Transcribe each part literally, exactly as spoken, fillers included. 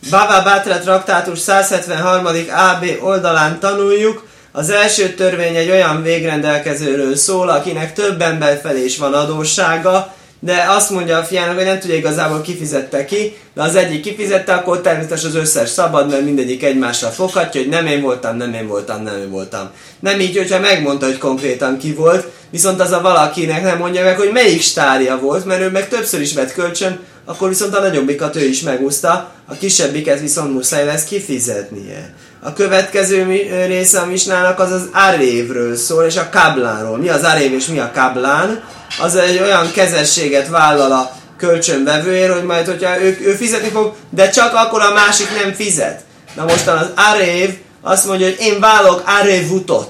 Bava Batra traktátus száz hetvenharmadik á bé oldalán tanuljuk, az első törvény egy olyan végrendelkezőről szól, akinek több ember felé is van adóssága, de azt mondja a fiának, hogy nem tudja igazából kifizette ki, de az egyik kifizette, akkor természetesen az összes szabad, mert mindegyik egymással foghatja, hogy nem én voltam, nem én voltam, nem én voltam. Nem így, hogyha megmondta, hogy konkrétan ki volt, viszont az a valakinek nem mondja meg, hogy melyik stárja volt, mert ő meg többször is vett kölcsön, akkor viszont a nagyobbikat ő is megúszta, a kisebbiket viszont muszáj lesz kifizetnie. A következő része a misnának az az arévről szól, és a kablánról. Mi az arév és mi a kablán? Az egy olyan kezességet vállal a kölcsönvevőért, hogy majd, hogyha ő, ő fizetni fog, de csak akkor a másik nem fizet. Na mostan az arév azt mondja, hogy én vállalok arévutot.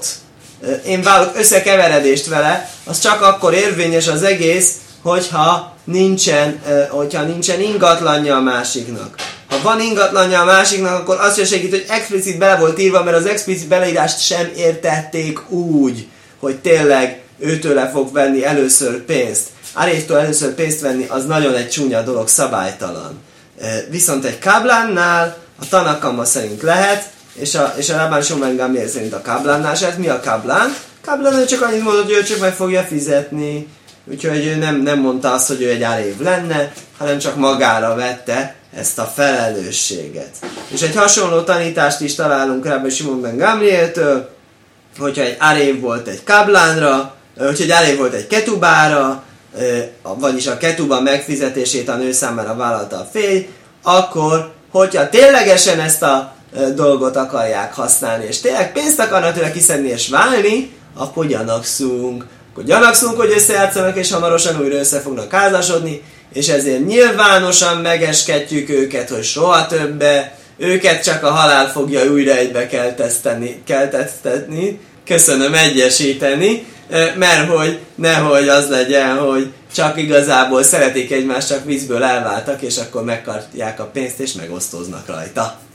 Én vállalok összekeveredést vele, az csak akkor érvényes az egész, hogyha nincsen, hogyha nincsen ingatlanja a másiknak. Ha van ingatlanja a másiknak, akkor azt sem segít, hogy explicit bele volt írva, mert az explicit beleírást sem értették úgy, hogy tényleg őtőle fog venni először pénzt. Arévtől először pénzt venni, az nagyon egy csúnya dolog, szabálytalan. Viszont egy káblánnál a Tanakama szerint lehet, és a, és a Rabban Shimon Gamliel szerint a káblánnál se. Mi a káblán? Káblán csak annyit mondott, hogy ő csak meg fogja fizetni. Úgyhogy ő nem, nem mondta azt, hogy ő egy arév lenne, hanem csak magára vette ezt a felelősséget. És egy hasonló tanítást is találunk Rabban Shimon ben Gamlieltől, hogyha egy arév volt egy káblánra, hogyha egy arév volt egy ketubára, vagyis a ketuba megfizetését a nő számára vállalta a férj, akkor, hogyha ténylegesen ezt a dolgot akarják használni, és tényleg pénzt akarnak tőle kiszedni és válni, akkor gyanakszunk. Akkor gyanakszunk, hogy összejátszanak, és hamarosan újra össze fognak házasodni, és ezért nyilvánosan megeskedjük őket, hogy soha többe, őket csak a halál fogja újra egybe kelteszteni, kelteszteni, köszönöm, egyesíteni, mert hogy nehogy az legyen, hogy csak igazából szeretik egymást, csak vízből elváltak, és akkor megkapják a pénzt, és megosztoznak rajta.